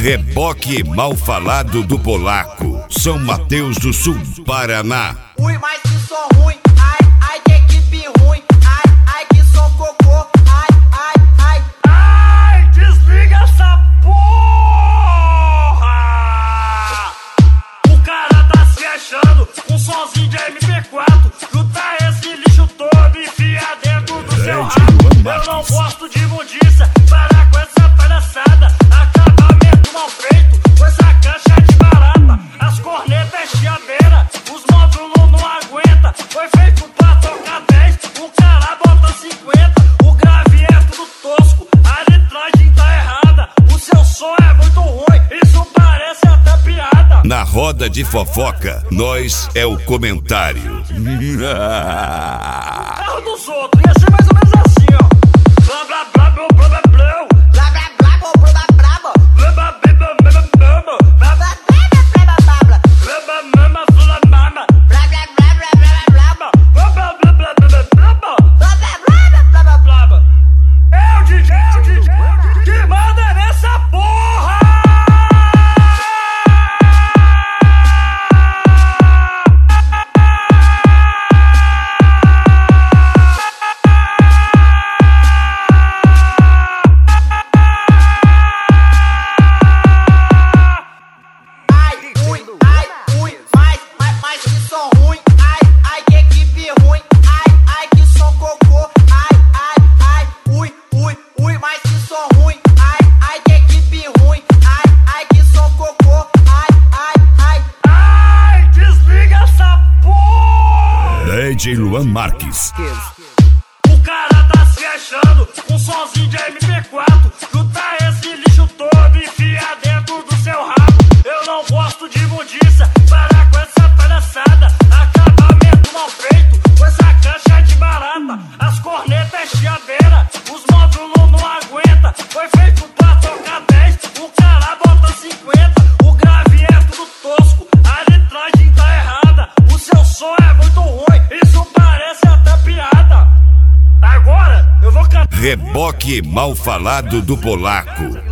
Reboque mal falado do polaco, São Mateus do Sul, Paraná. Ui, mas que som ruim, ai, ai, que equipe ruim, ai, ai, que som cocô, ai, ai, ai. Ai, desliga essa porra! O cara tá se achando, um sonzinho de MP4, junta esse lixo todo e enfia dentro do seu rabo. Eu não gosto de imundícia, para com essa palhaçada, acabamento mal feito, com essa caixa de barata, as cornetas é chiadeira, os módulos não aguenta, foi feito pra tocar 10, o cara bota 50, o grave é tudo tosco, a litragem tá errada, o seu som é muito ruim, isso parece até piada. Na roda de fofoca, nós é o comentário. Carro dos outros, ia ser mais ou menos assim, ó. Blá blá blá blá blá blá blá. Blá blá blá, blá blá blá, blá Blá blá blá blá blá blá. blá blá blá, blá blá blá. Blá blá mama blá mama. Blá blá blá blá blá blá blá. Blá blá blá blá blá blá blá. Blá blá blá blá blá blá. É o DJ que manda nessa porra! Ai, ui, mas que som ruim, ai, ai, que equipe ruim, ai, ai, que som cocô, ai, ai, ai, ui, mas que som ruim, ai, ai, que equipe ruim, ai, ai, que som cocô, ai, ai, ai. Ai, desliga essa porra! DJ Luan Marques. O cara tá se achando, um sonzinho de MP4, junta esse lixo todo e enfia dentro do seu rabo. Eu não gosto de imundícia, para com essa palhaçada, acabamento mal feito, com essa caixa de barata, as cornetas é chiadeira, os módulos não aguenta, foi feito pra tocar 10, o cara bota 50, o grave é tudo tosco, a litragem tá errada, o seu som é muito ruim, isso parece até piada. Agora eu vou cantar. Reboque mal falado do polaco,